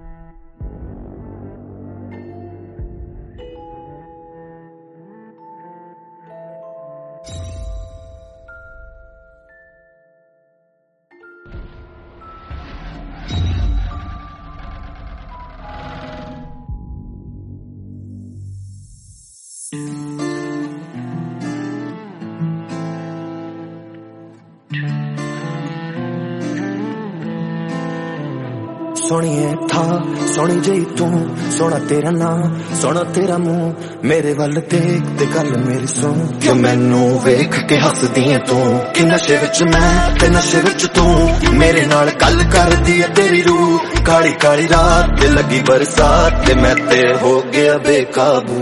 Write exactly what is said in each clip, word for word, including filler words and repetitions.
सोहणीए था सोहनी जई तू, सोहना तेरा नाम सोहना तेरा मुंह, मेरे वल देख ते गल मेरी सुन। क्यों मैनू वेख के हसदी है तू, कि नशे विच मैं ते नशे विच तू, मेरे नाल गल करदी है तेरी रूह। काली काली रात ते लगी बरसात ते मैं ते हो गया बेकाबू।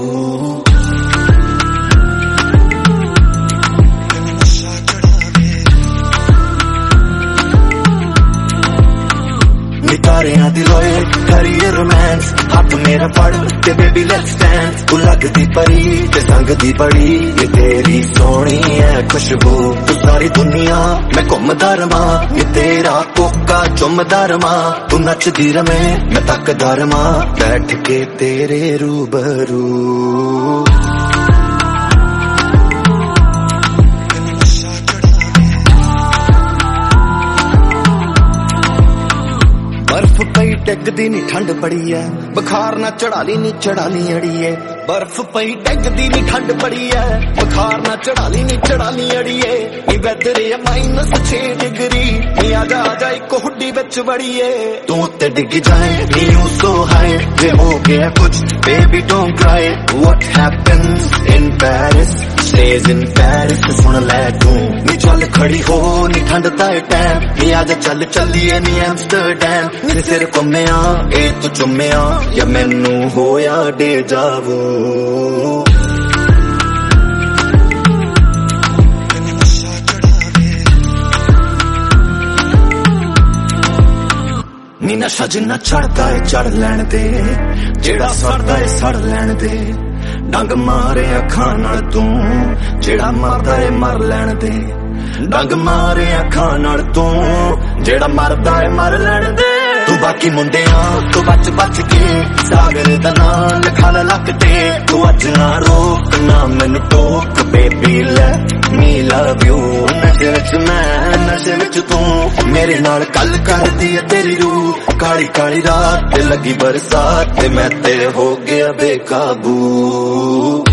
तारियां दी लोए करिए रोमांस, हाथ मेरा फड़ ते बेबी लेट्स डांस। तू लगदी परी ते संगदी बड़ी, ये तेरी सोहनी है खुशबू। तू सारी दुनिया मैं घुमदा रवां, ये तेरा कोका चुमदा रवां। तू नचदी रवे मैं तकदा रवां, बैठ के तेरे रूबरू। बर्फ पई टेकदी नी ठंड बड़ी है, बुखार ना चढ़ा ली नी चढ़ा ली अड़िए। बर्फ पई टेकदी नी ठंड बड़ी है, बुखार ना चढ़ा ली नी चढ़ा ली अड़िए। नी वेदर है माइनस छे डिग्री, नी आजा आजा एक हुड्डी विच बड़िए। तू उत्ते डिग जाए नी यू सो हाई, जे हो गया कुछ baby don't cry. What happens in Paris stays in Paris, सुन ले तू। नी चल खड़ी हो नी ठंड दा टाइम, नी आजा चल चलिए नी एम्स्टरडैम। नी सिर घुम्मिया ए तू चुम्मिया, या मैनू होया डेजावू। नी नशा जिन्ना चढ़दा है चढ़ लैण दे, जेड़ा सड़दा है सड़ लैण दे। डंग मारे अखां नाल तू, जेड़ा मरदा है मर लैण दे। डंग मारे अखां नाल तू, जेड़ा मरदा है मर लैण दे। तू बाकी मुंडिया तू बच बच के, सागर दा नाम लिखा लक ते। तू अज ना रोक ना मैनू टोक, baby let me love you. नशे विच मैं नशे विच तू, मेरे नाल गल करदी है तेरी रूह। काली काली रात ते लगी बरसात ते मैं ते हो गया बेकाबू।